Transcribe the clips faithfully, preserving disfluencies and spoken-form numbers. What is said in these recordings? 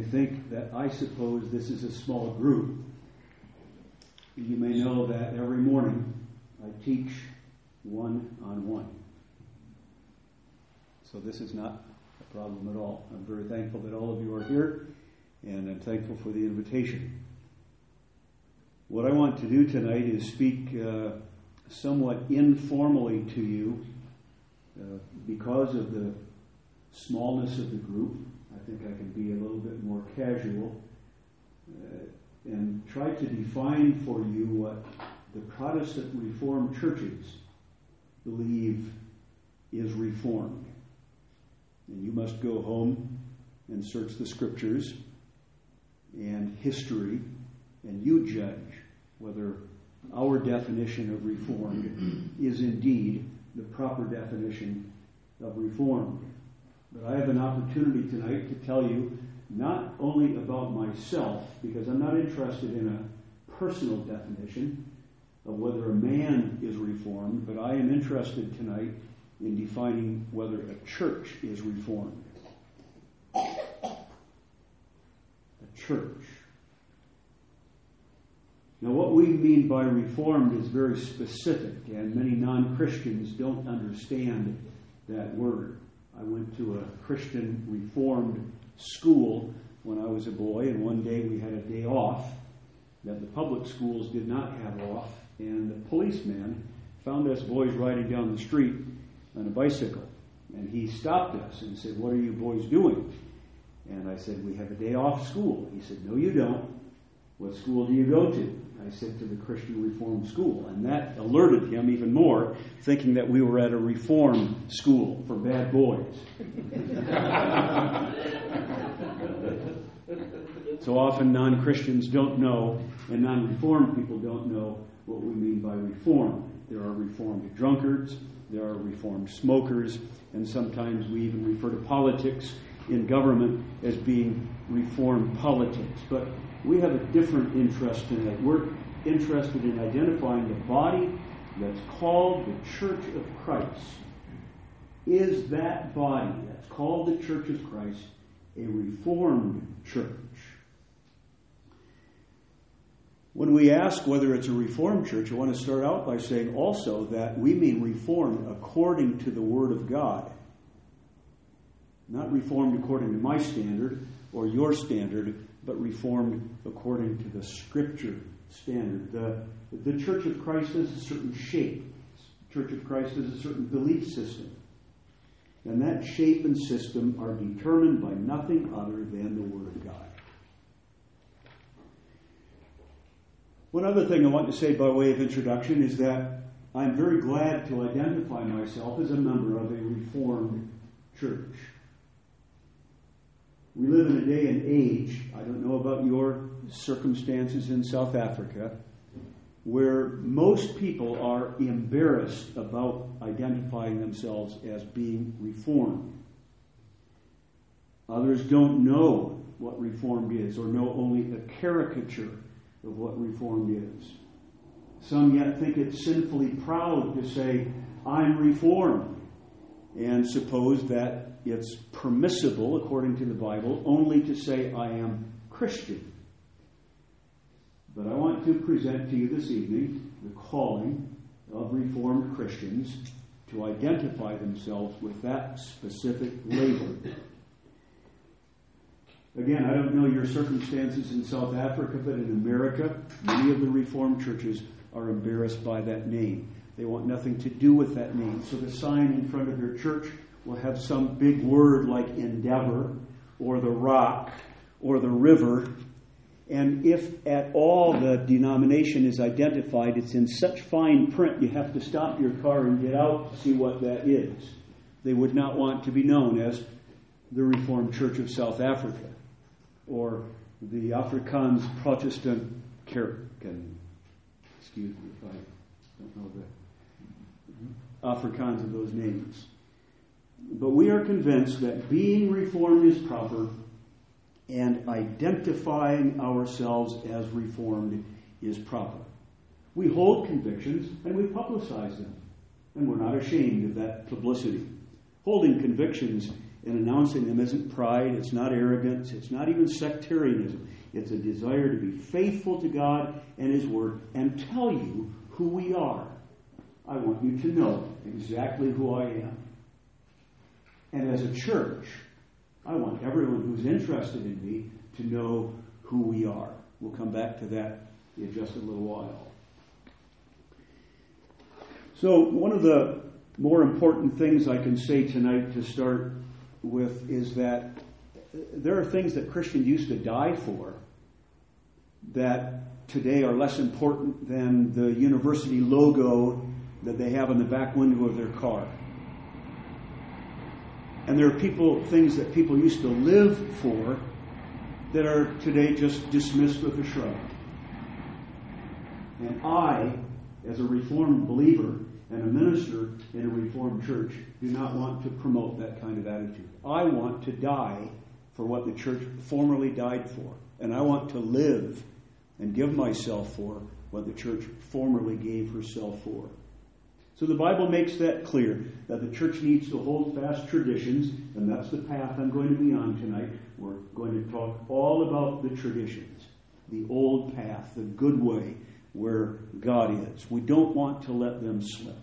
think that I suppose this is a small group. You may know that every morning I teach one-on-one. So this is not a problem at all. I'm very thankful that all of you are here, and I'm thankful for the invitation. What I want to do tonight is speak uh, somewhat informally to you uh, because of the smallness of the group. I think I can be a little bit more casual uh, and try to define for you what the Protestant Reformed churches believe is Reformed. And you must go home and search the Scriptures and history, and you judge whether our definition of Reformed is indeed the proper definition of Reformed. But I have an opportunity tonight to tell you not only about myself, because I'm not interested in a personal definition of whether a man is Reformed, but I am interested tonight in defining whether a church is Reformed. A church. Now, what we mean by Reformed is very specific, and many non-Christians don't understand that word. I went to a Christian Reformed school when I was a boy, and one day we had a day off that the public schools did not have off, and the policeman found us boys riding down the street on a bicycle, and he stopped us and said, "What are you boys doing?" And I said, "We have a day off school." He said, "No, you don't. What school do you go to?" I said, "To the Christian Reformed school." And that alerted him even more, thinking that we were at a Reformed school for bad boys. So often non-Christians don't know, and non-Reformed people don't know what we mean by Reformed. There are Reformed drunkards, there are Reformed smokers, and sometimes we even refer to politics in government as being Reformed politics. But we have a different interest in it. We're interested in identifying the body that's called the Church of Christ. Is that body that's called the Church of Christ a Reformed church? When we ask whether it's a Reformed church, I want to start out by saying also that we mean Reformed according to the Word of God. Not Reformed according to my standard or your standard, but Reformed according to the Scripture standard. The, the Church of Christ has a certain shape. The Church of Christ has a certain belief system. And that shape and system are determined by nothing other than the Word of God. One other thing I want to say by way of introduction is that I'm very glad to identify myself as a member of a Reformed church. We live in a day and age, I don't know about your circumstances in South Africa, where most people are embarrassed about identifying themselves as being Reformed. Others don't know what Reformed is, or know only a caricature of what Reformed is. Some yet think it sinfully proud to say, "I'm Reformed," and suppose that it's permissible, according to the Bible, only to say, "I am Christian." But I want to present to you this evening the calling of Reformed Christians to identify themselves with that specific label. Again, I don't know your circumstances in South Africa, but in America, many of the Reformed churches are embarrassed by that name. They want nothing to do with that name. So the sign in front of their church will have some big word like Endeavor, or the Rock, or the River. And if at all the denomination is identified, it's in such fine print you have to stop your car and get out to see what that is. They would not want to be known as the Reformed Church of South Africa, or the Afrikaans Protestant Kerken. Excuse me if I don't know the Afrikaans of those names. But we are convinced that being Reformed is proper, and identifying ourselves as Reformed is proper. We hold convictions and we publicize them, and we're not ashamed of that publicity. Holding convictions in announcing them isn't pride, it's not arrogance, it's not even sectarianism. It's a desire to be faithful to God and His Word and tell you who we are. I want you to know exactly who I am. And as a church, I want everyone who's interested in me to know who we are. We'll come back to that in just a little while. So one of the more important things I can say tonight to start with is that there are things that Christians used to die for that today are less important than the university logo that they have on the back window of their car. And there are people, things that people used to live for that are today just dismissed with a shrug. And I, as a Reformed believer and a minister in a Reformed church, do not want to promote that kind of attitude. I want to die for what the church formerly died for. And I want to live and give myself for what the church formerly gave herself for. So the Bible makes that clear, that the church needs to hold fast traditions, and that's the path I'm going to be on tonight. We're going to talk all about the traditions, the old path, the good way, where God is. We don't want to let them slip.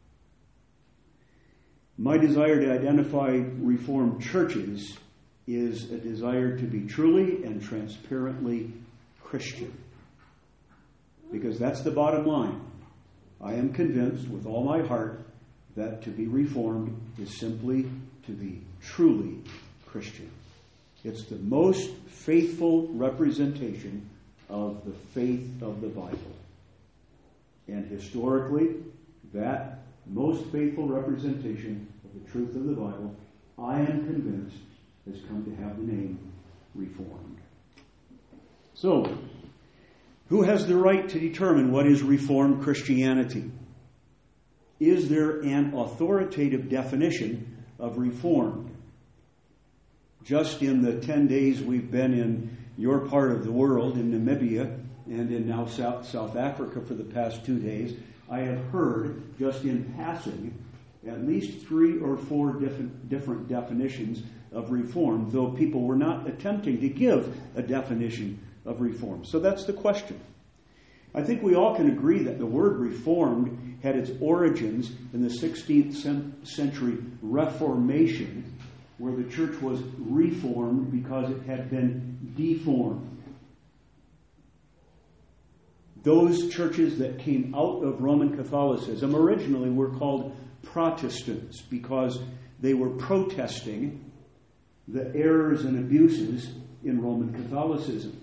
My desire to identify Reformed churches is a desire to be truly and transparently Christian. Because that's the bottom line. I am convinced with all my heart that to be Reformed is simply to be truly Christian. It's the most faithful representation of the faith of the Bible. And historically, that most faithful representation of the truth of the Bible, I am convinced, has come to have the name Reformed. So, who has the right to determine what is Reformed Christianity? Is there an authoritative definition of Reformed? Just in the ten days we've been in your part of the world, in Namibia, and in now South, South Africa for the past two days, I have heard, just in passing, at least three or four different, different definitions of Reform, though people were not attempting to give a definition of Reform. So that's the question. I think we all can agree that the word Reformed had its origins in the sixteenth century Reformation, where the church was reformed because it had been deformed. Those churches that came out of Roman Catholicism originally were called Protestants because they were protesting the errors and abuses in Roman Catholicism.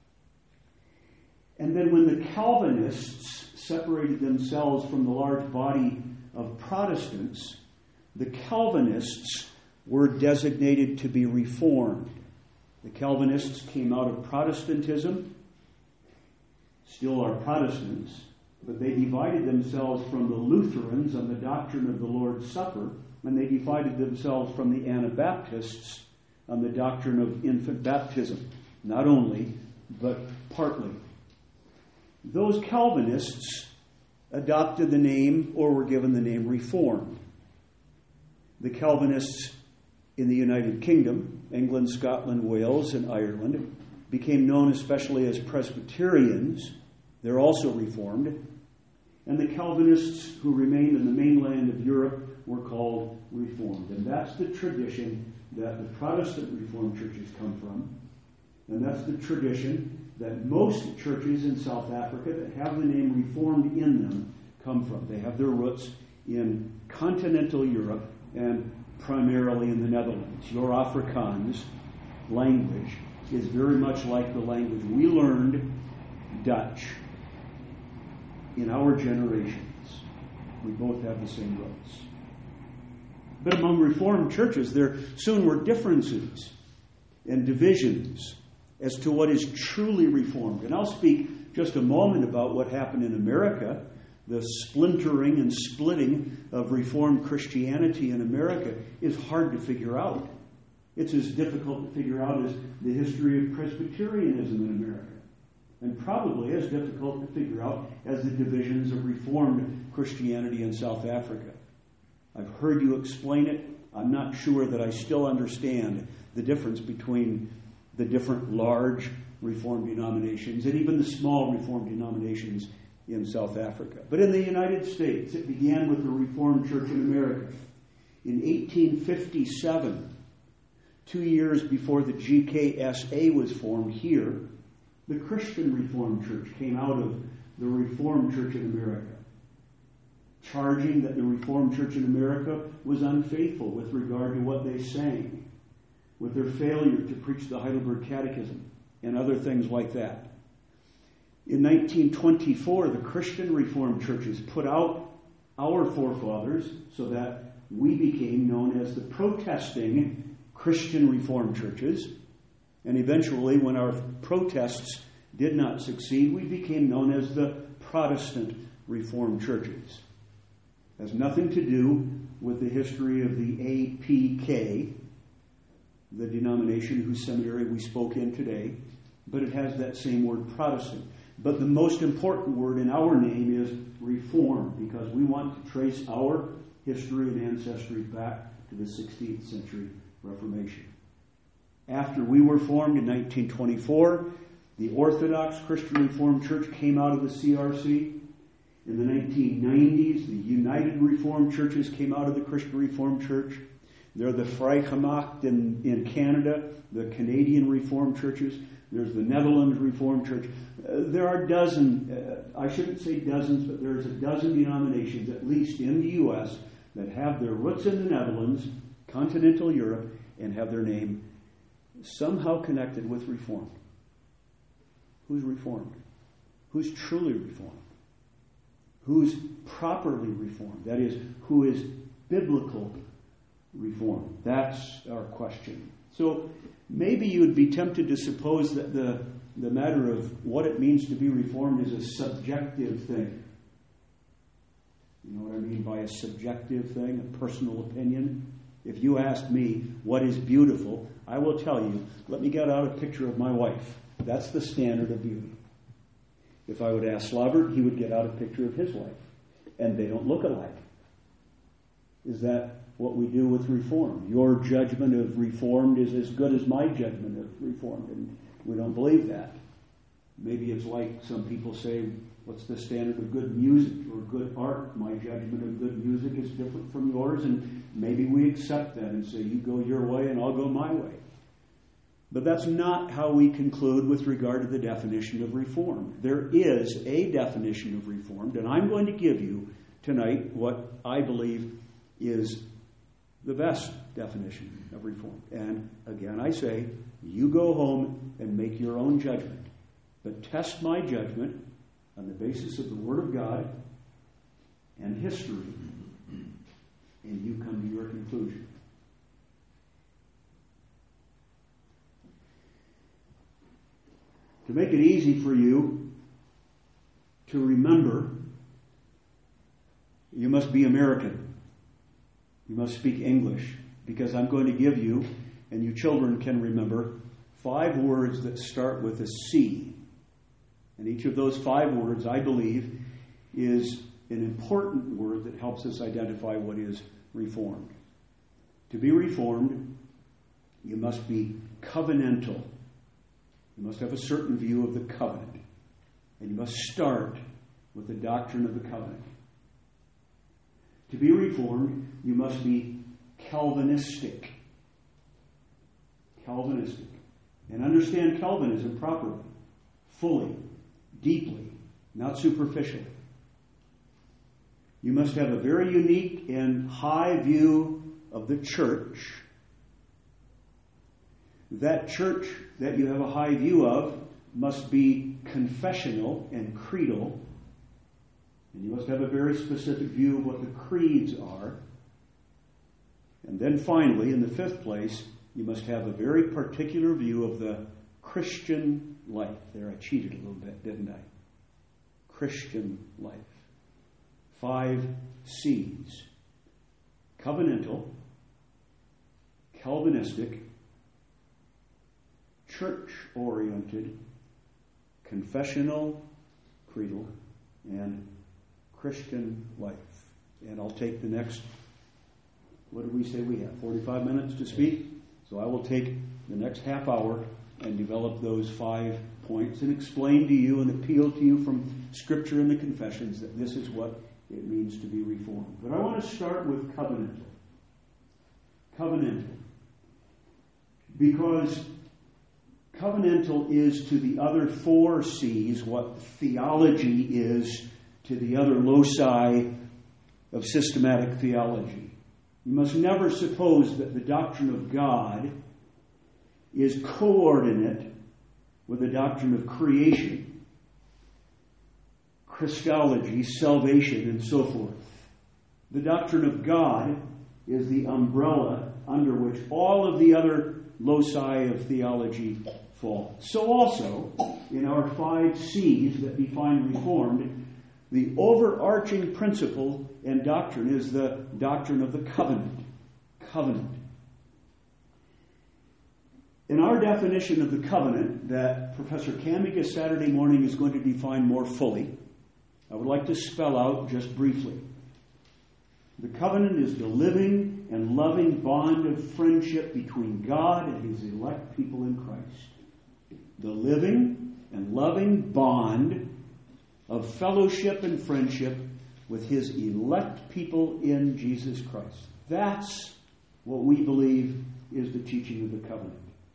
And then when the Calvinists separated themselves from the large body of Protestants, the Calvinists were designated to be reformed. The Calvinists came out of Protestantism, still are Protestants, but they divided themselves from the Lutherans on the doctrine of the Lord's Supper, and they divided themselves from the Anabaptists on the doctrine of infant baptism. Not only, but partly. Those Calvinists adopted the name, or were given the name, Reformed. The Calvinists in the United Kingdom, England, Scotland, Wales, and Ireland, became known especially as Presbyterians. They're also Reformed. And the Calvinists who remained in the mainland of Europe were called Reformed. And that's the tradition that the Protestant Reformed churches come from. And that's the tradition that most churches in South Africa that have the name Reformed in them come from. They have their roots in continental Europe and primarily in the Netherlands. Your Afrikaans language is very much like the language we learned Dutch in our generations. We both have the same roots. But among Reformed churches, there soon were differences and divisions as to what is truly Reformed. And I'll speak just a moment about what happened in America. The splintering and splitting of Reformed Christianity in America is hard to figure out. It's as difficult to figure out as the history of Presbyterianism in America. And probably as difficult to figure out as the divisions of Reformed Christianity in South Africa. I've heard you explain it. I'm not sure that I still understand the difference between the different large Reformed denominations and even the small Reformed denominations in South Africa. But in the United States, it began with the Reformed Church in America. In eighteen fifty-seven, two years before the G K S A was formed here, the Christian Reformed Church came out of the Reformed Church in America, charging that the Reformed Church in America was unfaithful with regard to what they sang, with their failure to preach the Heidelberg Catechism and other things like that. In nineteen twenty-four, the Christian Reformed churches put out our forefathers so that we became known as the protesting Christian Reformed churches. And eventually, when our protests did not succeed, we became known as the Protestant Reformed churches. It has nothing to do with the history of the A P K, the denomination whose seminary we spoke in today, but it has that same word, Protestant. But the most important word in our name is Reform, because we want to trace our history and ancestry back to the sixteenth century Reformation. After we were formed in nineteen twenty-four, the Orthodox Christian Reformed Church came out of the C R C. In the nineteen nineties, the United Reformed Churches came out of the Christian Reformed Church. They're the Vrijgemacht in, in Canada, the Canadian Reformed Churches. There's the Netherlands Reformed Church. Uh, there are dozen, uh, I shouldn't say dozens, but there's a dozen denominations, at least in the U S, that have their roots in the Netherlands, continental Europe, and have their name somehow connected with Reformed. Who's Reformed? Who's truly Reformed? Who's properly Reformed? That is, who is biblical Reformed? That's our question. So maybe you would be tempted to suppose that the, the matter of what it means to be Reformed is a subjective thing. You know what I mean by a subjective thing, a personal opinion? If you ask me what is beautiful, I will tell you, let me get out a picture of my wife. That's the standard of beauty. If I would ask Slavert, he would get out a picture of his wife. And they don't look alike. Is that what we do with Reformed? Your judgment of Reformed is as good as my judgment of Reformed. And we don't believe that. Maybe it's like some people say, what's the standard of good music or good art? My judgment of good music is different from yours. And maybe we accept that and say, you go your way and I'll go my way. But that's not how we conclude with regard to the definition of Reformed. There is a definition of Reformed, and I'm going to give you tonight what I believe is the best definition of Reformed. And again, I say, you go home and make your own judgment. But test my judgment on the basis of the Word of God and history, and you come to your conclusion. To make it easy for you to remember, you must be American. You must speak English, because I'm going to give you, and you children can remember, five words that start with a C. And each of those five words, I believe, is an important word that helps us identify what is Reformed. To be Reformed, you must be covenantal. You must have a certain view of the covenant. And you must start with the doctrine of the covenant. To be Reformed, you must be Calvinistic. Calvinistic. And understand Calvinism properly, fully, deeply, not superficially. You must have a very unique and high view of the church. That church that you have a high view of must be confessional and creedal. And you must have a very specific view of what the creeds are. And then finally, in the fifth place, you must have a very particular view of the Christian life. There, I cheated a little bit, didn't I? Christian life. Five C's. Covenantal, Calvinistic, church-oriented, confessional, creedal, and Christian life. And I'll take the next what did we say we have? forty-five minutes to speak? So I will take the next half hour and develop those five points and explain to you and appeal to you from Scripture and the confessions that this is what it means to be reformed. But I want to start with covenantal. Covenantal. Because covenantal is to the other four C's what theology is to the other loci of systematic theology. You must never suppose that the doctrine of God is coordinate with the doctrine of creation, Christology, salvation, and so forth. The doctrine of God is the umbrella under which all of the other loci of theology fall. So also, in our five C's that define Reformed, the overarching principle and doctrine is the doctrine of the covenant. Covenant. In our definition of the covenant that Professor Kamiga Saturday morning is going to define more fully, I would like to spell out just briefly. The covenant is the living and loving bond of friendship between God and His elect people in Christ. The living and loving bond of fellowship and friendship with His elect people in Jesus Christ. That's what we believe is the teaching of the covenant.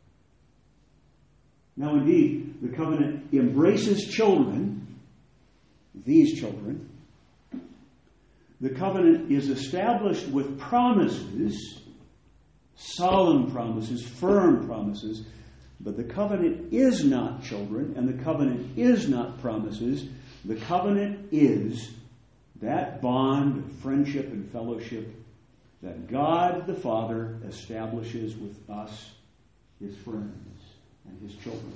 Now, indeed, the covenant embraces children, these children. The covenant is established with promises, solemn promises, firm promises, but the covenant is not children, and the covenant is not promises. The covenant is that bond of friendship and fellowship that God the Father establishes with us, His friends, and His children.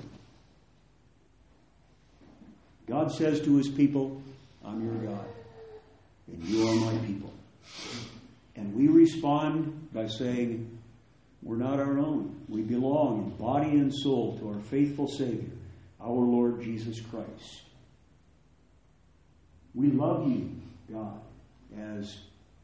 God says to His people, I'm your God, and you are my people. And we respond by saying, we're not our own. We belong in body and soul to our faithful Savior, our Lord Jesus Christ. We love you, God, as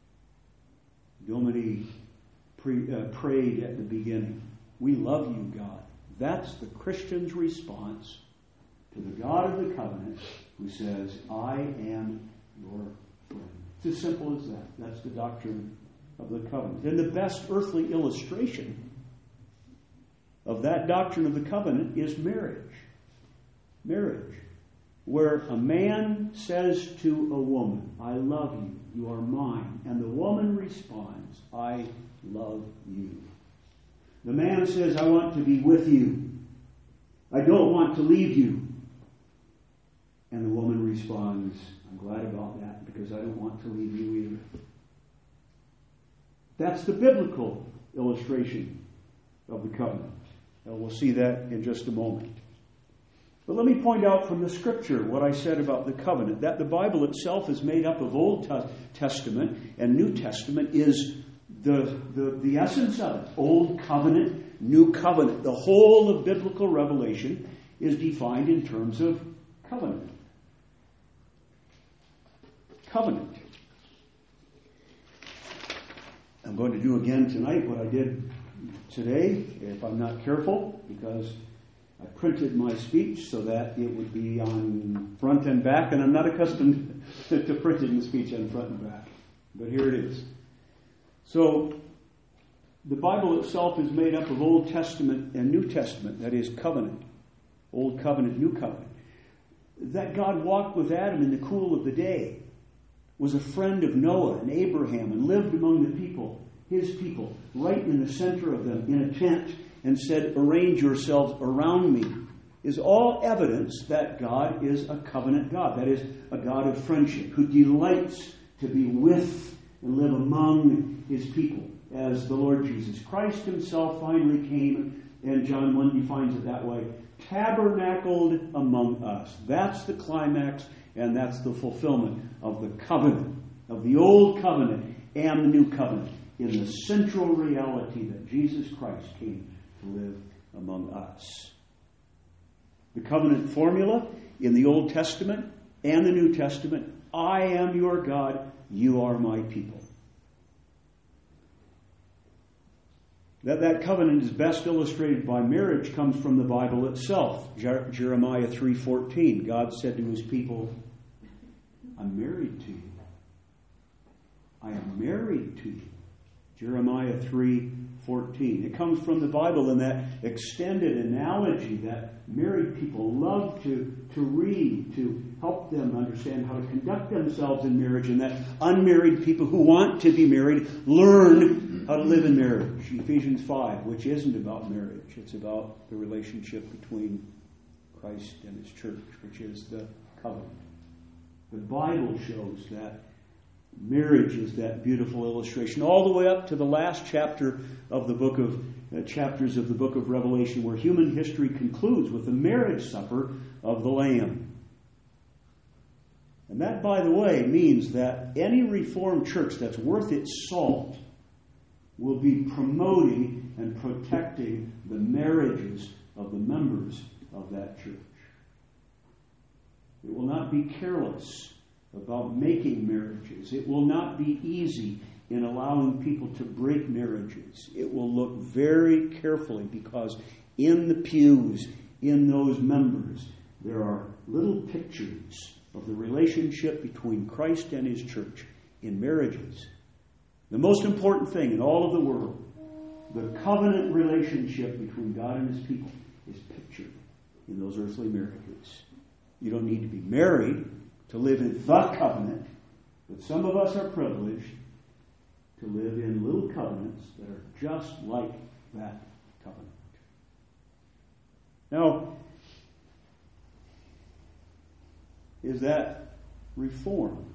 Domini pre, uh, prayed at the beginning. We love you, God. That's the Christian's response to the God of the covenant who says, I am your friend. It's as simple as that. That's the doctrine of the covenant. And the best earthly illustration of that doctrine of the covenant is marriage. Marriage. Where a man says to a woman, I love you, you are mine. And the woman responds, I love you. The man says, I want to be with you. I don't want to leave you. And the woman responds, I'm glad about that because I don't want to leave you either. That's the biblical illustration of the covenant. And we'll see that in just a moment. But let me point out from the Scripture what I said about the covenant. That the Bible itself is made up of Old Testament and New Testament is the, the, the essence of it. Old covenant, new covenant. The whole of biblical revelation is defined in terms of covenant. Covenant. I'm going to do again tonight what I did today, if I'm not careful, because I printed my speech so that it would be on front and back, and I'm not accustomed to printing the speech on front and back. But here it is. So, the Bible itself is made up of Old Testament and New Testament, that is, covenant. Old covenant, new covenant. That God walked with Adam in the cool of the day, was a friend of Noah and Abraham, and lived among the people, his people, right in the center of them, in a tent, and said, arrange yourselves around me, is all evidence that God is a covenant God. That is, a God of friendship, who delights to be with and live among His people, as the Lord Jesus Christ Himself finally came, and John one defines it that way, tabernacled among us. That's the climax, and that's the fulfillment of the covenant, of the old covenant and the new covenant, in the central reality that Jesus Christ came to live among us. The covenant formula in the Old Testament and the New Testament, I am your God, you are my people. That that covenant is best illustrated by marriage comes from the Bible itself. Jer- Jeremiah three fourteen, God said to his people, I'm married to you. I am married to you. Jeremiah three fourteen. It comes from the Bible in that extended analogy that married people love to, to read, to help them understand how to conduct themselves in marriage, and that unmarried people who want to be married learn how to live in marriage. Ephesians five, which isn't about marriage. It's about the relationship between Christ and his church, which is the covenant. The Bible shows that marriage is that beautiful illustration, all the way up to the last chapter of the book of uh, chapters of the book of Revelation, where human history concludes with the marriage supper of the Lamb. And that, by the way, means that any Reformed church that's worth its salt will be promoting and protecting the marriages of the members of that church. It will not be careless about making marriages. It will not be easy in allowing people to break marriages. It will look very carefully, because in the pews, in those members, there are little pictures of the relationship between Christ and his church in marriages. The most important thing in all of the world, the covenant relationship between God and his people, is pictured in those earthly marriages. You don't need to be married to live in the covenant, but some of us are privileged to live in little covenants that are just like that covenant. Now, is that reformed?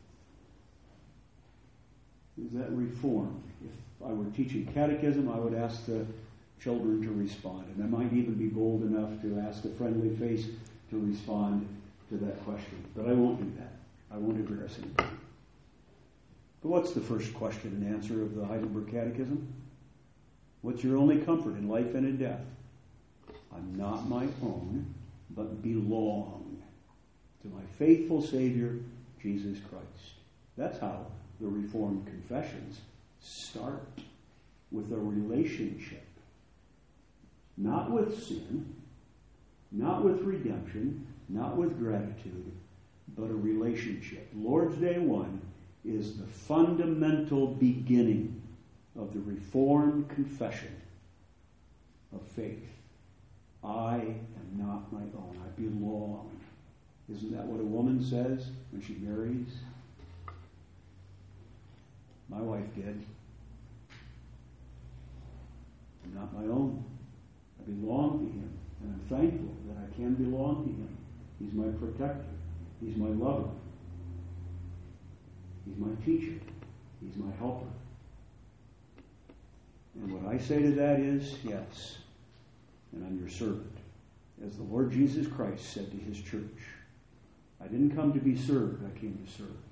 Is that reformed? If I were teaching catechism, I would ask the children to respond. And I might even be bold enough to ask a friendly face to respond to that question. But I won't do that. I won't embarrass anybody. But what's the first question and answer of the Heidelberg Catechism? What's your only comfort in life and in death? I'm not my own, but belong to my faithful Savior, Jesus Christ. That's how the Reformed confessions start, with a relationship. Not with sin, not with redemption, not with gratitude, but a relationship. Lord's Day one is the fundamental beginning of the Reformed confession of faith. I am not my own. I belong. Isn't that what a woman says when she marries? My wife did. I'm not my own. I belong to him. And I'm thankful that I can belong to him. He's my protector. He's my lover. He's my teacher. He's my helper. And what I say to that is, yes, and I'm your servant. As the Lord Jesus Christ said to his church, I didn't come to be served, I came to serve.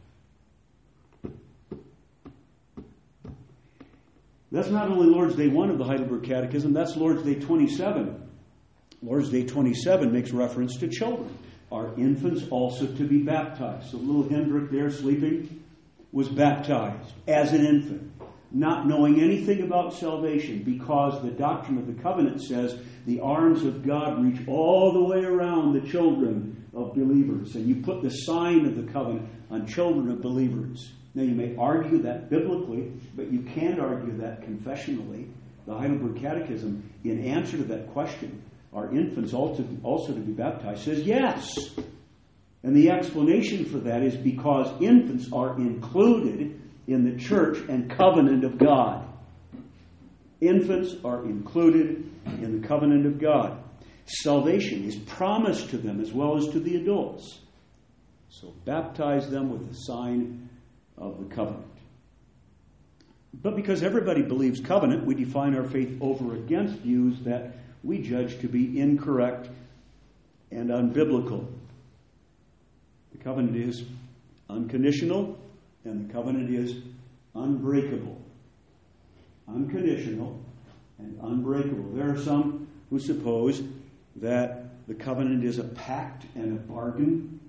That's not only Lord's Day one of the Heidelberg Catechism, that's Lord's Day twenty-seven. Lord's Day twenty-seven makes reference to children. Are infants also to be baptized? So little Hendrik there sleeping was baptized as an infant, not knowing anything about salvation, because the doctrine of the covenant says the arms of God reach all the way around the children of believers. And you put the sign of the covenant on children of believers. Now you may argue that biblically, but you can't argue that confessionally. The Heidelberg Catechism, in answer to that question, are infants also to be baptized, says yes. And the explanation for that is because infants are included in the church and covenant of God. Infants are included in the covenant of God. Salvation is promised to them as well as to the adults. So baptize them with the sign of the covenant. But because everybody believes covenant, we define our faith over against views that we judge to be incorrect and unbiblical. The covenant is unconditional, and the covenant is unbreakable. Unconditional and unbreakable. There are some who suppose that the covenant is a pact and a bargain,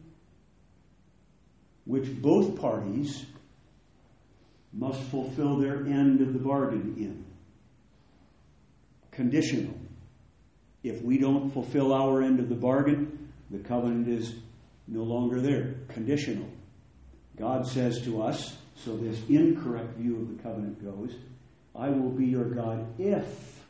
which both parties must fulfill their end of the bargain in. conditional. If we don't fulfill our end of the bargain, the covenant is no longer there. Conditional. God says to us, so this incorrect view of the covenant goes, I will be your God if.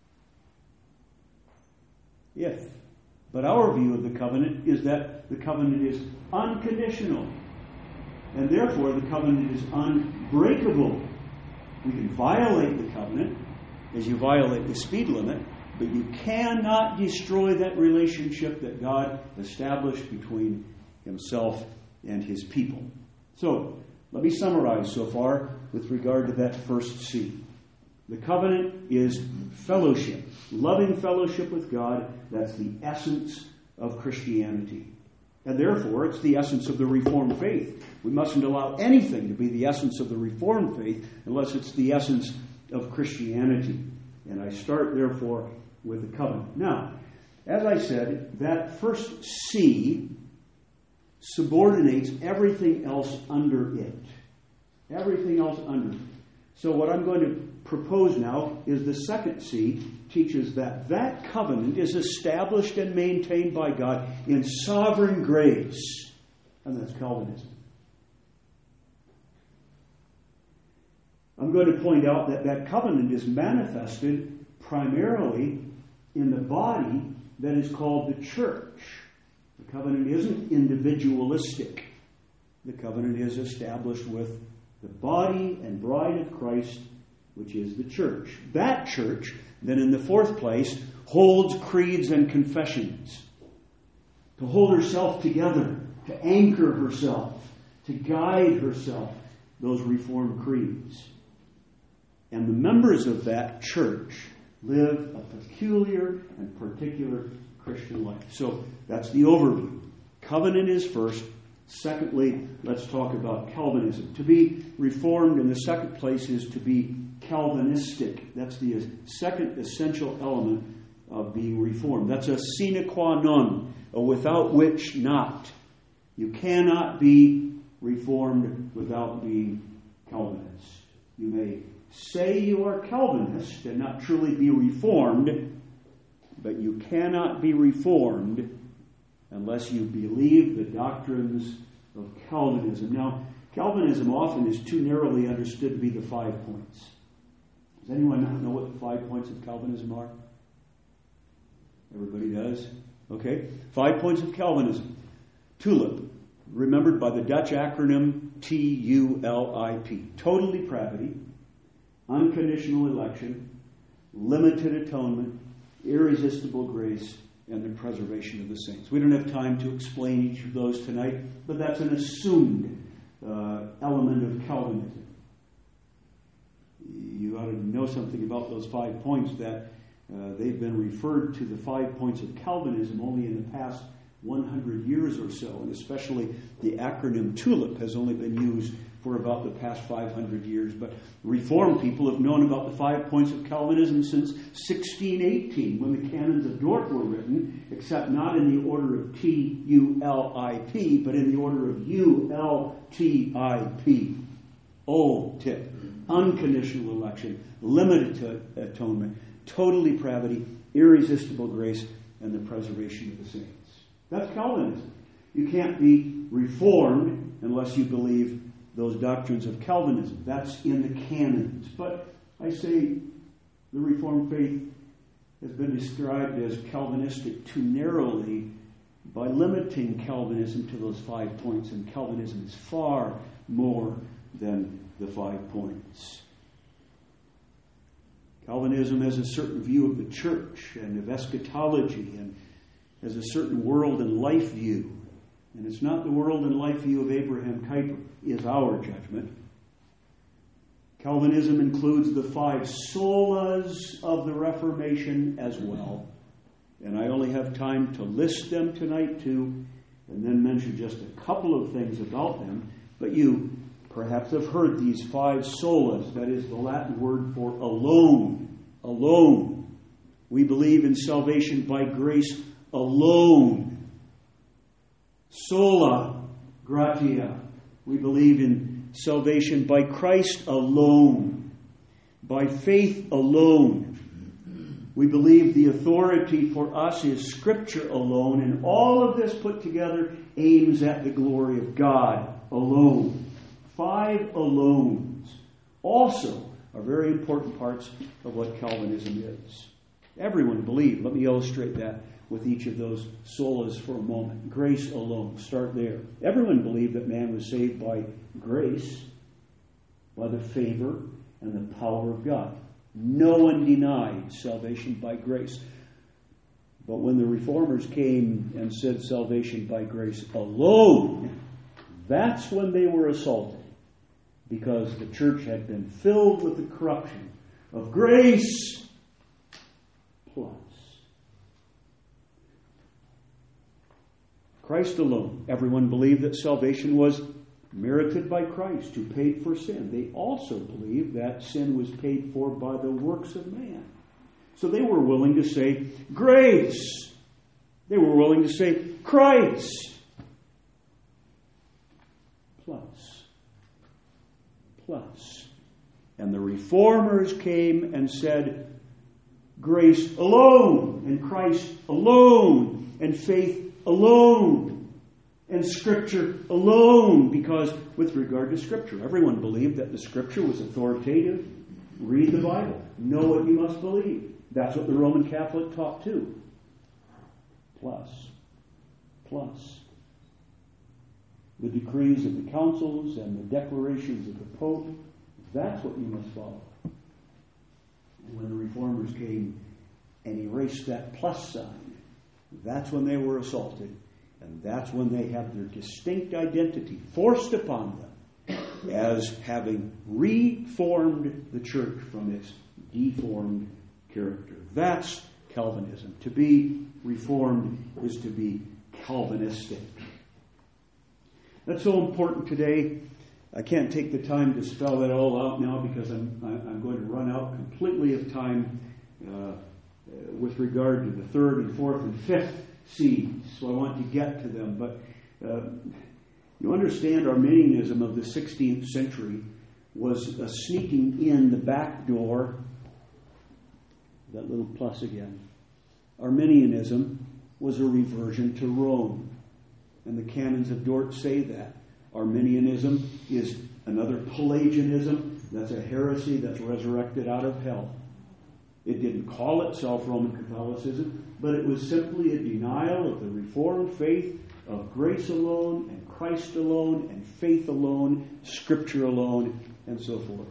If. But our view of the covenant is that the covenant is unconditional. And therefore the covenant is unbreakable. We can violate the covenant as you violate the speed limit, but you cannot destroy that relationship that God established between himself and his people. So, let me summarize so far with regard to that first C. The covenant is fellowship, loving fellowship with God. That's the essence of Christianity. And therefore, it's the essence of the Reformed faith. We mustn't allow anything to be the essence of the Reformed faith unless it's the essence of Christianity. And I start, therefore, with the covenant. Now, as I said, that first C subordinates everything else under it. Everything else under it. So what I'm going to propose now is the second C teaches that that covenant is established and maintained by God in sovereign grace. And that's Calvinism. I'm going to point out that that covenant is manifested primarily in the body that is called the church. The covenant isn't individualistic. The covenant is established with the body and bride of Christ, which is the church. That church, then in the fourth place, holds creeds and confessions. To hold herself together, to anchor herself, to guide herself, those Reformed creeds. And the members of that church live a peculiar and particular Christian life. So that's the overview. Covenant is first. Secondly, let's talk about Calvinism. To be Reformed in the second place is to be Calvinistic. That's the second essential element of being Reformed. That's a sine qua non, a without which not. You cannot be Reformed without being Calvinist. You may say you are Calvinist and not truly be Reformed, but you cannot be Reformed unless you believe the doctrines of Calvinism. Now, Calvinism often is too narrowly understood to be the five points. Does anyone not know what the five points of Calvinism are? Everybody does? Okay. Five points of Calvinism. TULIP, remembered by the Dutch acronym T U L I P. Total depravity, unconditional election, limited atonement, irresistible grace, and the preservation of the saints. We don't have time to explain each of those tonight, but that's an assumed uh, element of Calvinism. You ought to know something about those five points, that uh, they've been referred to the five points of Calvinism only in the past one hundred years or so, and especially the acronym TULIP has only been used for about the past five hundred years. But Reformed people have known about the five points of Calvinism since sixteen eighteen, when the canons of Dort were written, except not in the order of T U L I P, but in the order of U L T I P. O T I P. Unconditional election, limited atonement, total depravity, irresistible grace, and the preservation of the saints. That's Calvinism. You can't be Reformed unless you believe those doctrines of Calvinism. That's in the canons. But I say the Reformed faith has been described as Calvinistic too narrowly by limiting Calvinism to those five points. And Calvinism is far more than the five points. Calvinism has a certain view of the church and of eschatology, and has a certain world and life view. And it's not the world and life view of Abraham Kuyper, is our judgment. Calvinism includes the five solas of the Reformation as well. And I only have time to list them tonight too, and then mention just a couple of things about them. But you perhaps have heard these five solas. That is the Latin word for alone. Alone. We believe in salvation by grace alone. Sola gratia. We believe in salvation by Christ alone. By faith alone. We believe the authority for us is Scripture alone, and all of this put together aims at the glory of God alone. Five alones also are very important parts of what Calvinism is. Everyone believed. Let me illustrate that with each of those solas for a moment. Grace alone. Start there. Everyone believed that man was saved by grace, by the favor and the power of God. No one denied salvation by grace. But when the Reformers came and said salvation by grace alone, that's when they were assaulted, because the church had been filled with the corruption of grace plus Christ alone. Everyone believed that salvation was merited by Christ, who paid for sin. They also believed that sin was paid for by the works of man. So they were willing to say grace. They were willing to say Christ plus. Plus. And the Reformers came and said grace alone, and Christ alone, and faith alone, and Scripture alone, because with regard to Scripture, everyone believed that the Scripture was authoritative. Read the Bible. Know what you must believe. That's what the Roman Catholic taught too. Plus. Plus. The decrees of the councils and the declarations of the Pope, that's what you must follow. And when the Reformers came and erased that plus sign, that's when they were assaulted. And that's when they have their distinct identity forced upon them as having reformed the church from its deformed character. That's Calvinism. To be reformed is to be Calvinistic. That's so important today. I can't take the time to spell that all out now because I'm, I'm going to run out completely of time uh, with regard to the third and fourth and fifth seeds. So I want to get to them. But uh, you understand Arminianism of the sixteenth century was a sneaking in the back door. That little plus again. Arminianism was a reversion to Rome. And the canons of Dort say that. Arminianism is another Pelagianism. That's a heresy that's resurrected out of hell. It didn't call itself Roman Catholicism, but it was simply a denial of the Reformed faith of grace alone, and Christ alone, and faith alone, Scripture alone, and so forth.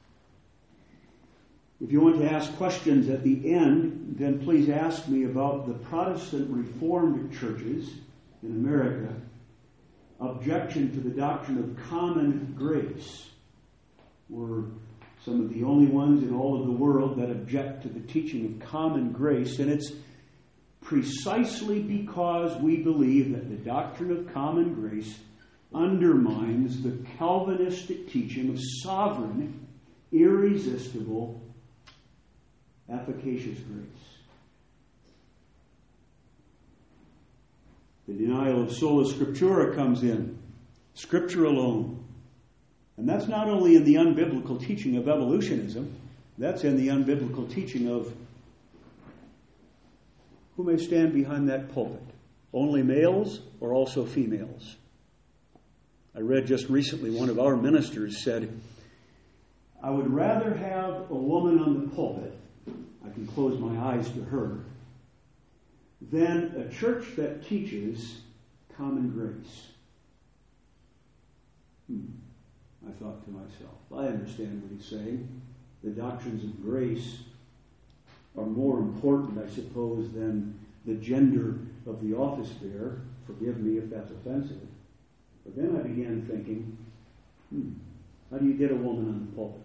If you want to ask questions at the end, then please ask me about the Protestant Reformed churches in America. Objection to the doctrine of common grace. We're some of the only ones in all of the world that object to the teaching of common grace, and it's precisely because we believe that the doctrine of common grace undermines the Calvinistic teaching of sovereign, irresistible, efficacious grace. The denial of sola scriptura comes in. Scripture alone. And that's not only in the unbiblical teaching of evolutionism, that's in the unbiblical teaching of who may stand behind that pulpit. Only males or also females? I read just recently one of our ministers said, I would rather have a woman on the pulpit, I can close my eyes to her, than a church that teaches common grace. Hmm. I thought to myself, I understand what he's saying. The doctrines of grace are more important, I suppose, than the gender of the office bearer. Forgive me if that's offensive. But then I began thinking, hmm, how do you get a woman on the pulpit?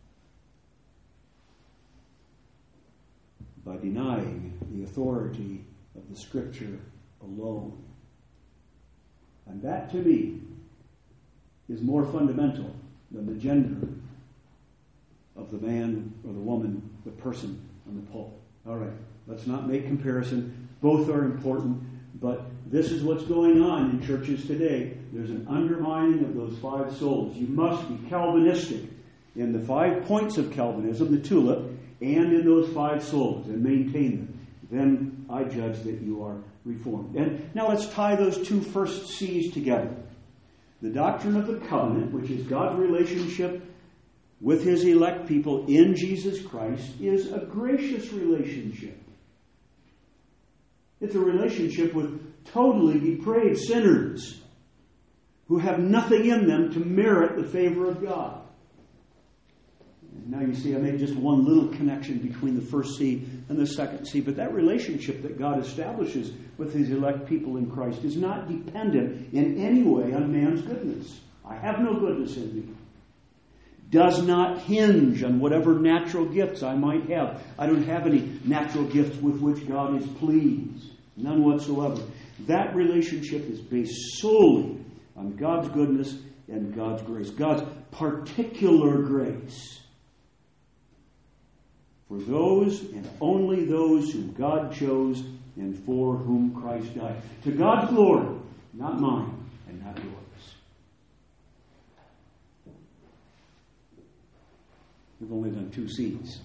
By denying the authority of the Scripture alone. And that, to me, is more fundamental than the gender of the man or the woman, the person on the pulpit. All right, let's not make comparison. Both are important, but this is what's going on in churches today. There's an undermining of those five solas. You must be Calvinistic. in the five points of Calvinism, the tulip, and in those five solas, and maintain them, then I judge that you are Reformed. And now let's tie those two first C's together. The doctrine of the covenant, which is God's relationship with His elect people in Jesus Christ, is a gracious relationship. It's a relationship with totally depraved sinners who have nothing in them to merit the favor of God. And now you see, I made just one little connection between the first C and the second C, but that relationship that God establishes with His elect people in Christ is not dependent in any way on man's goodness. I have no goodness in me. Does not hinge on whatever natural gifts I might have. I don't have any natural gifts with which God is pleased. None whatsoever. That relationship is based solely on God's goodness and God's grace. God's particular grace for those and only those whom God chose and for whom Christ died. To God's glory, not mine and not yours. We've only done two C's.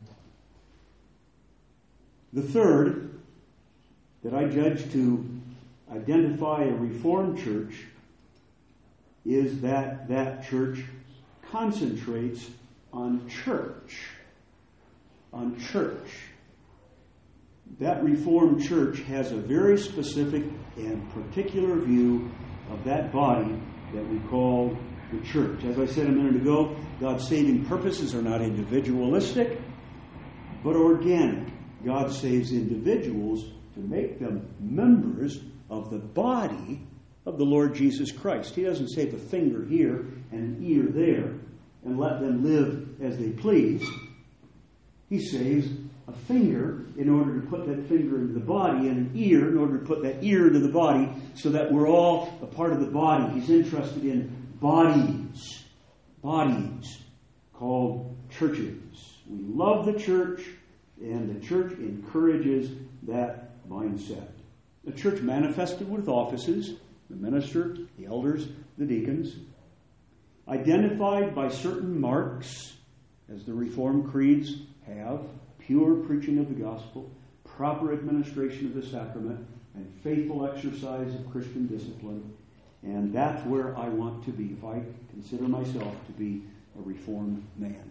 The third, that I judge to identify a Reformed church, is that that church concentrates on church. On church. That Reformed church has a very specific and particular view of that body that we call the church. As I said a minute ago, God's saving purposes are not individualistic, but organic. God saves individuals to make them members of the body of the Lord Jesus Christ. He doesn't save a finger here and an ear there and let them live as they please. He saves a finger in order to put that finger into the body, and an ear in order to put that ear into the body, so that we're all a part of the body. He's interested in bodies. Bodies called churches. We love the church, and the church encourages that mindset. The church manifested with offices, the minister, the elders, the deacons, identified by certain marks, as the Reformed creeds have: pure preaching of the gospel, proper administration of the sacrament, and faithful exercise of Christian discipline. And that's where I want to be, if I consider myself to be a Reformed man.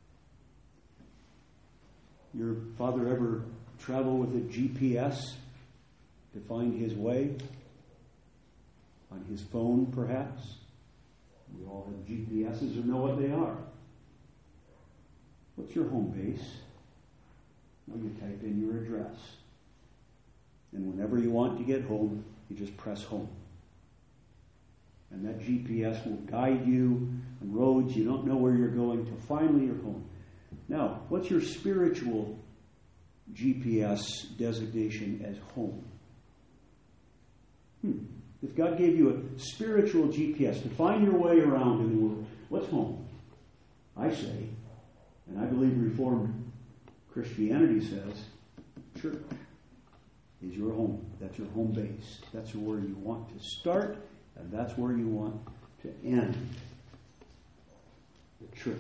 Your father ever travel with a G P S to find his way? On his phone, perhaps? We all have G P S's or know what they are. What's your home base? Well, you type in your address. And whenever you want to get home, you just press home. And that G P S will guide you on roads you don't know where you're going to finally you're home. Now, what's your spiritual G P S designation as home? Hmm. If God gave you a spiritual G P S to find your way around in the world, what's home? I say, and I believe Reformed Christianity says, church is your home. That's your home base. That's where you want to start, and that's where you want to end. The church.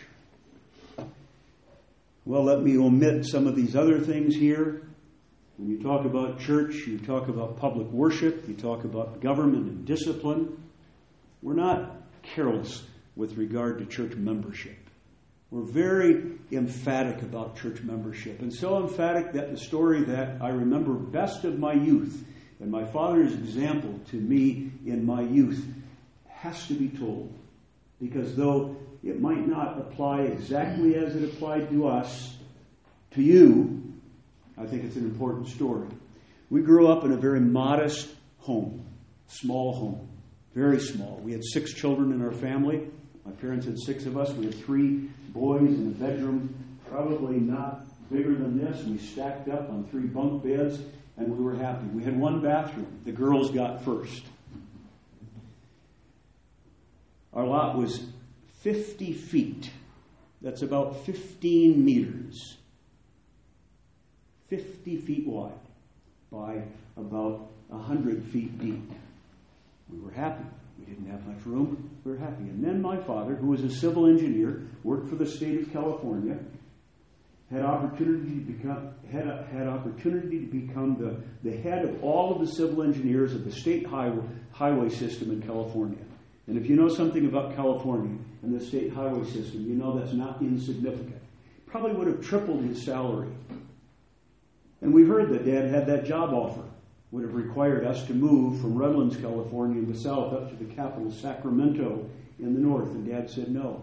Well, let me omit some of these other things here. When you talk about church, you talk about public worship, you talk about government and discipline. We're not careless with regard to church membership. We're very emphatic about church membership, and so emphatic that the story that I remember best of my youth and my father's example to me in my youth has to be told. Because though it might not apply exactly as it applied to us, to you, I think it's an important story. We grew up in a very modest home, small home, very small. We had six children in our family. My parents had six of us. We had three boys in a bedroom, probably not bigger than this. We stacked up on three bunk beds, and we were happy. We had one bathroom. The girls got first. Our lot was fifty feet. That's about fifteen meters. fifty feet wide by about one hundred feet deep. We were happy. We didn't have much room. We were happy. And then my father, who was a civil engineer, worked for the state of California, had opportunity to become had had opportunity to become the, the head of all of the civil engineers of the state highway, highway system in California. And if you know something about California and the state highway system, you know that's not insignificant. Probably would have tripled his salary. And we heard that Dad had that job offer. Would have required us to move from Redlands, California in the south up to the capital, Sacramento, in the north. And Dad said no.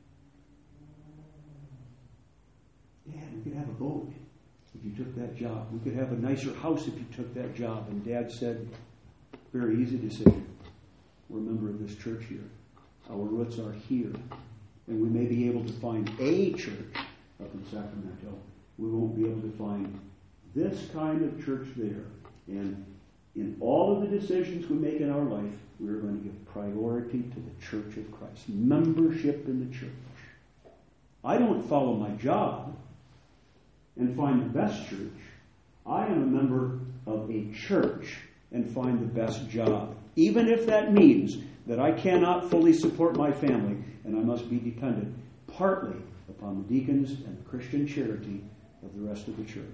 Dad, we could have a boat if you took that job. We could have a nicer house if you took that job. And Dad said, very easy decision. We're a member of this church here. Our roots are here. And we may be able to find a church up in Sacramento. We won't be able to find this kind of church there. And in all of the decisions we make in our life, we're going to give priority to the Church of Christ. Membership in the church. I don't follow my job and find the best church. I am a member of a church and find the best job. Even if that means that I cannot fully support my family and I must be dependent partly upon the deacons and the Christian charity of the rest of the church.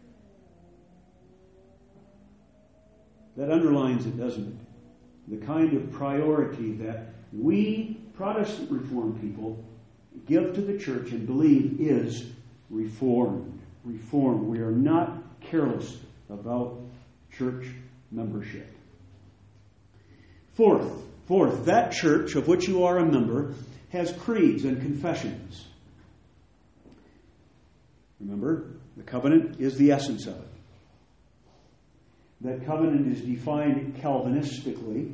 That underlines it, doesn't it? The kind of priority that we Protestant Reformed people give to the church and believe is reformed. Reform. We are not careless about church membership. Fourth, fourth, that church of which you are a member has creeds and confessions. Remember, the covenant is the essence of it. That covenant is defined Calvinistically.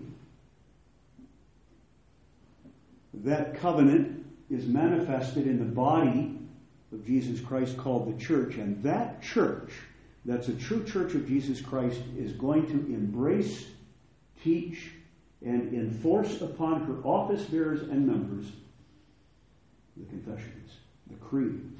That covenant is manifested in the body of Jesus Christ called the church. And that church, that's a true church of Jesus Christ, is going to embrace, teach, and enforce upon her office bearers and members the confessions, the creeds.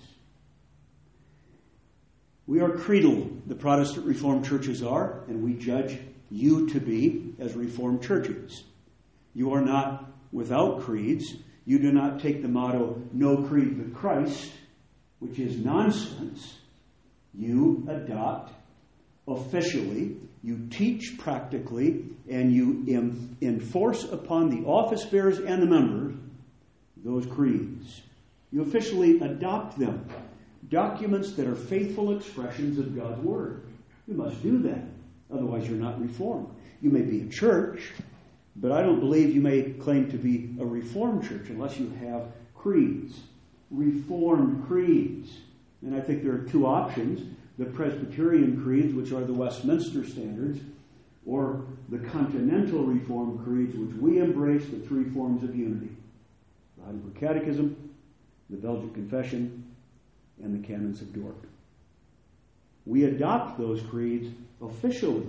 We are creedal, the Protestant Reformed churches are, and we judge you to be as Reformed churches. You are not without creeds. You do not take the motto, no creed but Christ, which is nonsense. You adopt officially, you teach practically, and you em- enforce upon the office bearers and the members those creeds. You officially adopt them. Documents that are faithful expressions of God's Word. You must do that. Otherwise, you're not Reformed. You may be a church, but I don't believe you may claim to be a Reformed church unless you have creeds. Reformed creeds. And I think there are two options. The Presbyterian creeds, which are the Westminster Standards, or the Continental Reformed creeds, which we embrace the three forms of unity. The Heidelberg Catechism, the Belgic Confession, and the Canons of Dort. We adopt those creeds officially.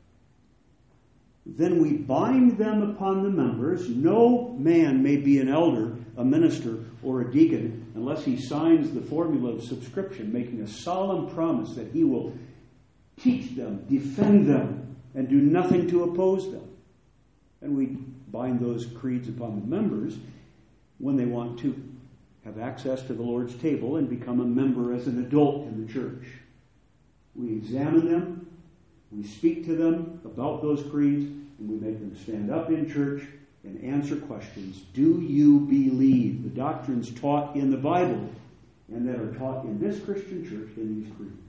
Then we bind them upon the members. No man may be an elder, a minister, or a deacon unless he signs the formula of subscription, making a solemn promise that he will teach them, defend them, and do nothing to oppose them. And we bind those creeds upon the members when they want to have access to the Lord's table and become a member as an adult in the church. We examine them, we speak to them about those creeds, and we make them stand up in church and answer questions. Do you believe the doctrines taught in the Bible and that are taught in this Christian church in these creeds?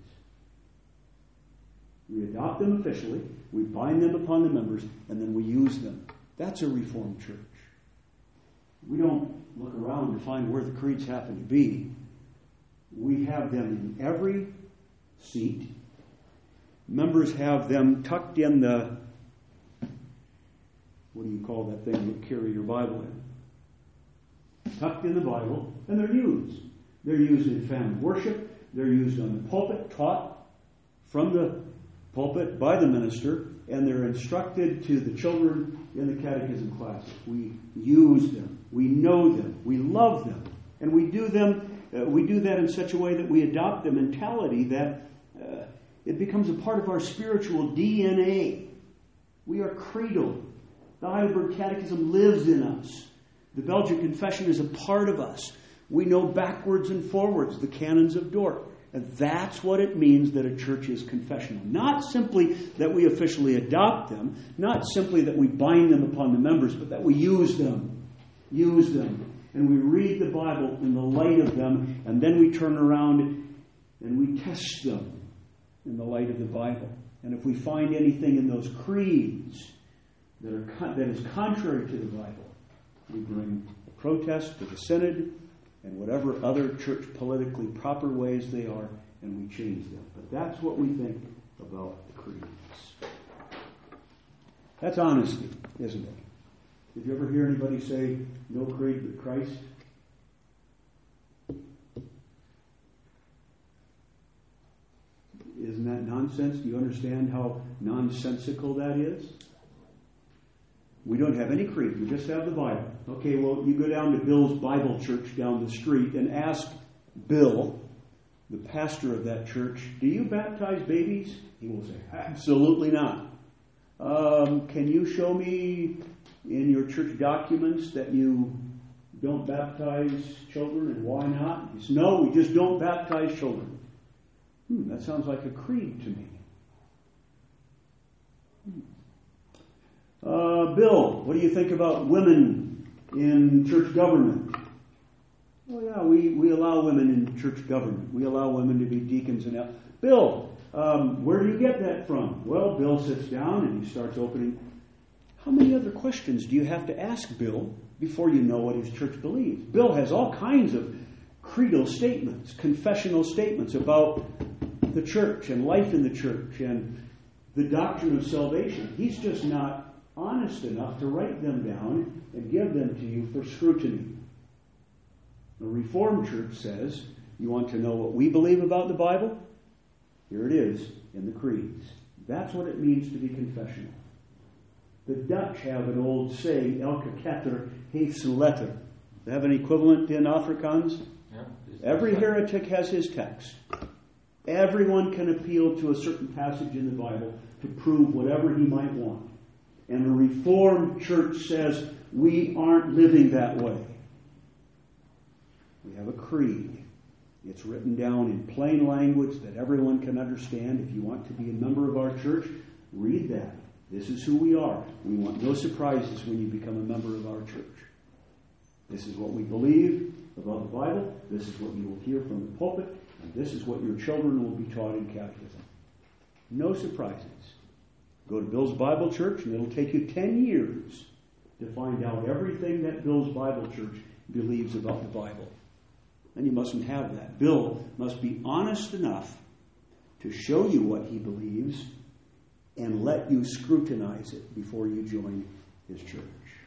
We adopt them officially, we bind them upon the members, and then we use them. That's a Reformed church. We don't look around to find where the creeds happen to be. We have them in every seat. Members have them tucked in the, what do you call that thing you carry your Bible in? Tucked in the Bible, and they're used. They're used in family worship. They're used on the pulpit, taught from the pulpit by the minister, and they're instructed to the children in the catechism classes. We use them. We know them. We love them. And we do them. Uh, we do that in such a way that we adopt the mentality that uh, it becomes a part of our spiritual D N A. We are creedal. The Heidelberg Catechism lives in us. The Belgian Confession is a part of us. We know backwards and forwards the canons of Dort. And that's what it means that a church is confessional. Not simply that we officially adopt them, not simply that we bind them upon the members, but that we use them. Use them. And we read the Bible in the light of them, and then we turn around and we test them in the light of the Bible. And if we find anything in those creeds that are that is contrary to the Bible, we bring a protest to the Synod and whatever other church politically proper ways they are, and we change them. But that's what we think about the creeds. That's honesty, isn't it? Did you ever hear anybody say, no creed but Christ? Isn't that nonsense? Do you understand how nonsensical that is? We don't have any creed. We just have the Bible. Okay, well, you go down to Bill's Bible church down the street and ask Bill, the pastor of that church, do you baptize babies? He will say, absolutely not. Um, can you show me in your church documents that you don't baptize children, and why not? He says, no, we just don't baptize children. Hmm, that sounds like a creed to me. Hmm. Uh, Bill, what do you think about women in church government? Oh yeah, we, we allow women in church government. We allow women to be deacons and el- Bill, um, where do you get that from? Well, Bill sits down and he starts opening. How many other questions do you have to ask Bill before you know what his church believes? Bill has all kinds of creedal statements, confessional statements about the church and life in the church and the doctrine of salvation. He's just not honest enough to write them down and give them to you for scrutiny. The Reformed Church says, you want to know what we believe about the Bible? Here it is in the creeds. That's what it means to be confessional. The Dutch have an old saying, elke ketter heeft zijn letter. They have an equivalent in Afrikaans? Yeah. Every heretic has his text. Everyone can appeal to a certain passage in the Bible to prove whatever he might want. And the Reformed Church says, we aren't living that way. We have a creed. It's written down in plain language that everyone can understand. If you want to be a member of our church, read that. This is who we are. We want no surprises when you become a member of our church. This is what we believe about the Bible. This is what you will hear from the pulpit. And this is what your children will be taught in catechism. No surprises. Go to Bill's Bible Church, and it'll take you ten years to find out everything that Bill's Bible Church believes about the Bible. And you mustn't have that. Bill must be honest enough to show you what he believes and let you scrutinize it before you join his church.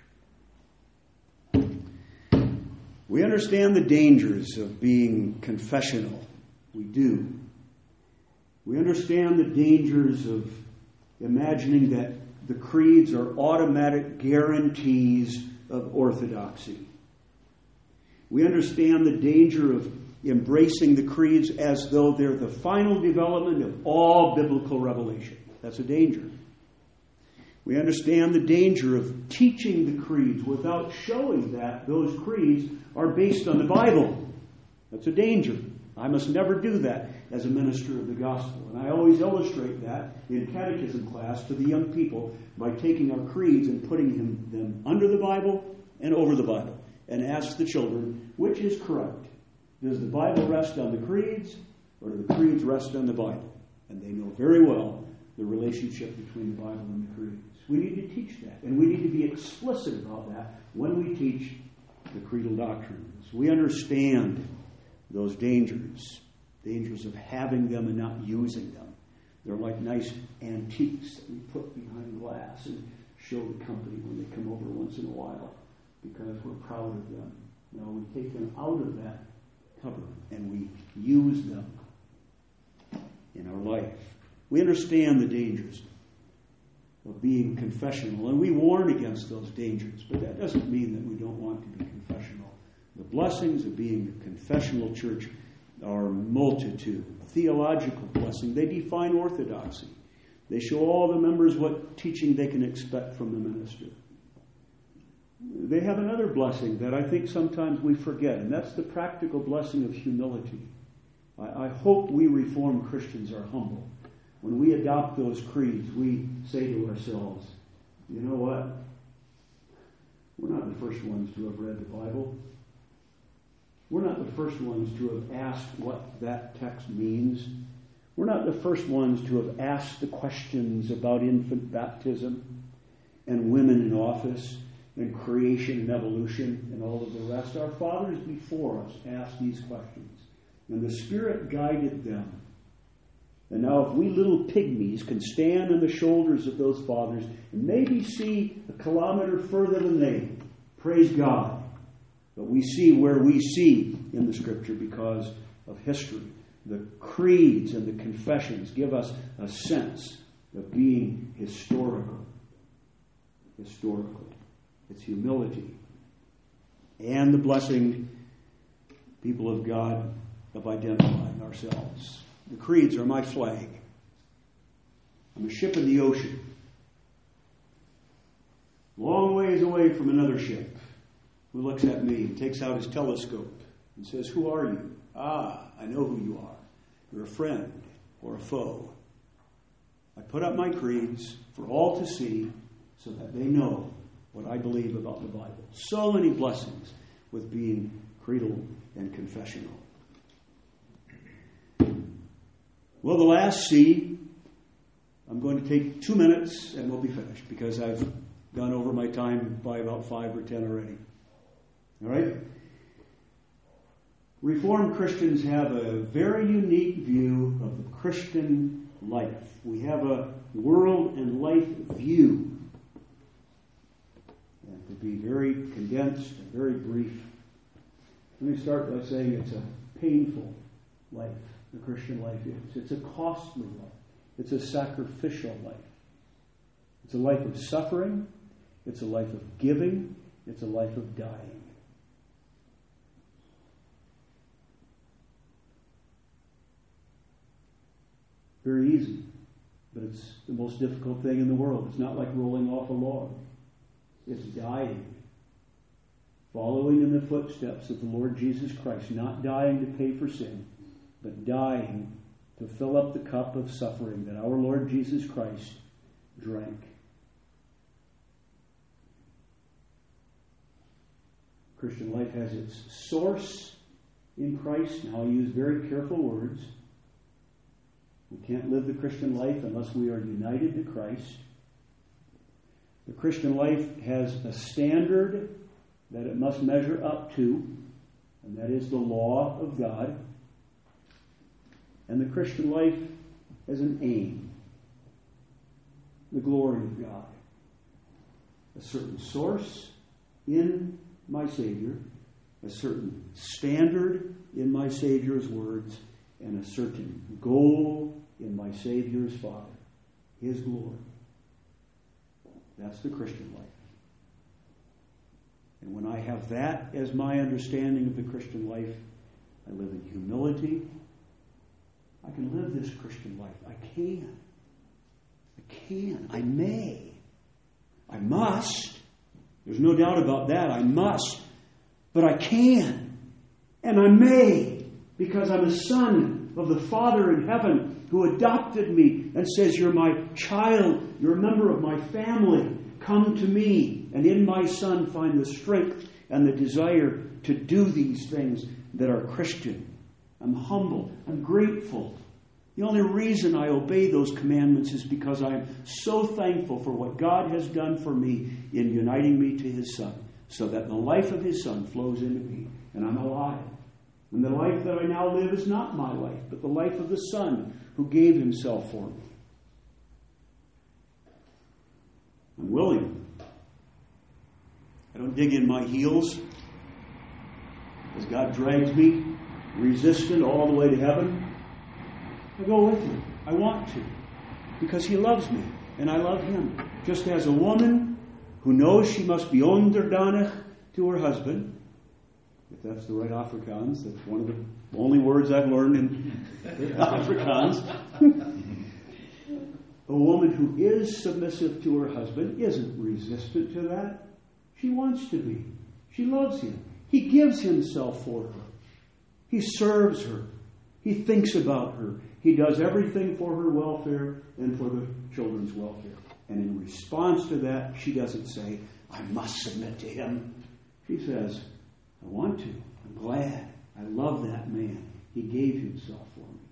We understand the dangers of being confessional. We do. We understand the dangers of imagining that the creeds are automatic guarantees of orthodoxy. We understand the danger of embracing the creeds as though they're the final development of all biblical revelation. That's a danger. We understand the danger of teaching the creeds without showing that those creeds are based on the Bible. That's a danger. I must never do that as a minister of the gospel. And I always illustrate that in catechism class to the young people by taking our creeds and putting them, them under the Bible and over the Bible. And ask the children, which is correct? Does the Bible rest on the creeds, or do the creeds rest on the Bible? And they know very well the relationship between the Bible and the creeds. We need to teach that, and we need to be explicit about that when we teach the creedal doctrines. We understand those dangers, dangers of having them and not using them. They're like nice antiques that we put behind glass and show the company when they come over once in a while, because we're proud of them. No, we take them out of that cover and we use them in our life. We understand the dangers of being confessional, and we warn against those dangers, but that doesn't mean that we don't want to be confessional. The blessings of being a confessional church are multitude. Theological blessing, they define orthodoxy. They show all the members what teaching they can expect from the minister. they have another blessing that I think sometimes we forget, and that's the practical blessing of humility. I, I hope we Reformed Christians are humble. When we adopt those creeds, we say to ourselves, you know what? We're not the first ones to have read the Bible. We're not the first ones to have asked what that text means. We're not the first ones to have asked the questions about infant baptism and women in office and creation and evolution and all of the rest. Our fathers before us asked these questions, and the Spirit guided them. And now if we little pygmies can stand on the shoulders of those fathers and maybe see a kilometer further than they, praise God. But we see where we see in the Scripture because of history. The creeds and the confessions give us a sense of being historical. Historical. It's humility. And the blessing, people of God, of identifying ourselves. The creeds are my flag. I'm a ship in the ocean. Long ways away from another ship who looks at me and takes out his telescope and says, who are you? Ah, I know who you are. You're a friend or a foe. I put up my creeds for all to see so that they know what I believe about the Bible. So many blessings with being creedal and confessional. Well, the last C, I'm going to take two minutes and we'll be finished because I've gone over my time by about five or ten already. All right? Reformed Christians have a very unique view of the Christian life. We have a world and life view. And to be very condensed and very brief, let me start by saying it's a painful life. The Christian life is. It's a costly life. It's a sacrificial life. It's a life of suffering. It's a life of giving. It's a life of dying. Very easy, but it's the most difficult thing in the world. It's not like rolling off a log. It's dying. Following in the footsteps of the Lord Jesus Christ, not dying to pay for sin, but dying to fill up the cup of suffering that our Lord Jesus Christ drank. Christian life has its source in Christ. Now I use very careful words. We can't live the Christian life unless we are united to Christ. The Christian life has a standard that it must measure up to, and that is the law of God. And the Christian life has an aim, the glory of God. A certain source in my Savior, a certain standard in my Savior's words, and a certain goal in my Savior's Father, His glory. That's the Christian life. And when I have that as my understanding of the Christian life, I live in humility. I can live this Christian life. I can. I can. I may. I must. There's no doubt about that. I must. But I can. And I may. Because I'm a son of the Father in heaven who adopted me and says, you're my child. You're a member of my family. Come to me. And in my Son find the strength and the desire to do these things that are Christian. I'm humble. I'm grateful. The only reason I obey those commandments is because I'm so thankful for what God has done for me in uniting me to His Son, so that the life of His Son flows into me, and I'm alive. And the life that I now live is not my life, but the life of the Son who gave Himself for me. I'm willing. I don't dig in my heels as God drags me, resistant all the way to heaven. I go with Him. I want to. Because He loves me. And I love Him. Just as a woman who knows she must be onderdanig to her husband. If that's the right Afrikaans. That's one of the only words I've learned in Afrikaans. A woman who is submissive to her husband isn't resistant to that. She wants to be. She loves him. He gives himself for her. He serves her. He thinks about her. He does everything for her welfare and for the children's welfare. And in response to that, she doesn't say, I must submit to him. She says, I want to. I'm glad. I love that man. He gave himself for me.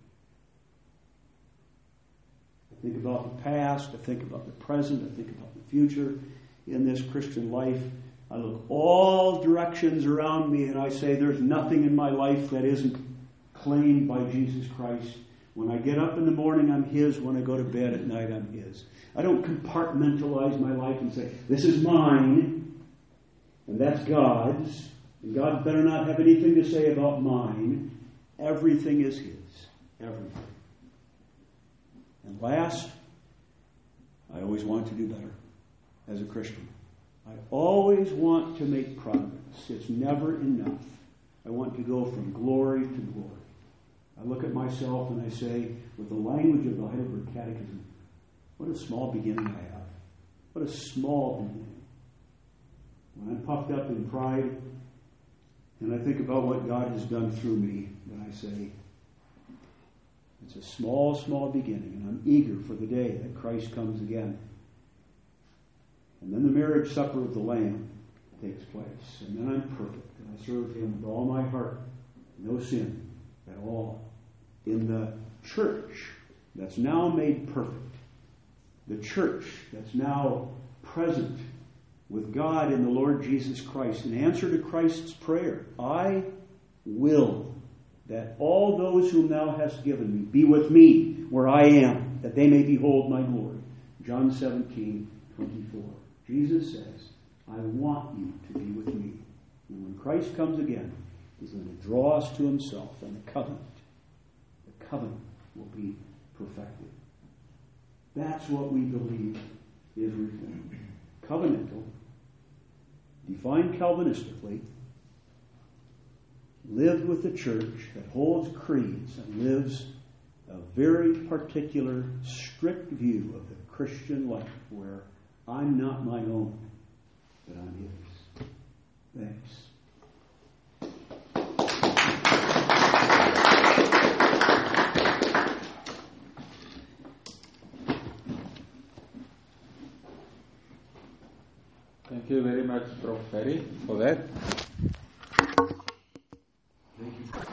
I think about the past. I think about the present. I think about the future in this Christian life. I look all directions around me and I say there's nothing in my life that isn't claimed by Jesus Christ. When I get up in the morning, I'm his. When I go to bed at night, I'm his. I don't compartmentalize my life and say, this is mine and that's God's. And God better not have anything to say about mine. Everything is his. Everything. And last, I always want to do better as a Christian. I always want to make progress. It's never enough. I want to go from glory to glory. I look at myself and I say, with the language of the Heidelberg Catechism, what a small beginning I have. What a small beginning. When I'm puffed up in pride and I think about what God has done through me, then I say, it's a small, small beginning, and I'm eager for the day that Christ comes again. And then the marriage supper of the Lamb takes place. And then I'm perfect. And I serve him with all my heart. No sin at all. In the church that's now made perfect. The church that's now present with God in the Lord Jesus Christ. In answer to Christ's prayer, I will that all those whom thou hast given me be with me where I am, that they may behold my glory. John seventeen twenty-four. Jesus says, I want you to be with me. And when Christ comes again, he's going to draw us to himself, and the covenant, the covenant will be perfected. That's what we believe is Reformed. Covenantal, defined Calvinistically, lived with the church that holds creeds and lives a very particular, strict view of the Christian life where I'm not my own, but I'm his. Thanks. Thank you very much, Professor Ferry, for that.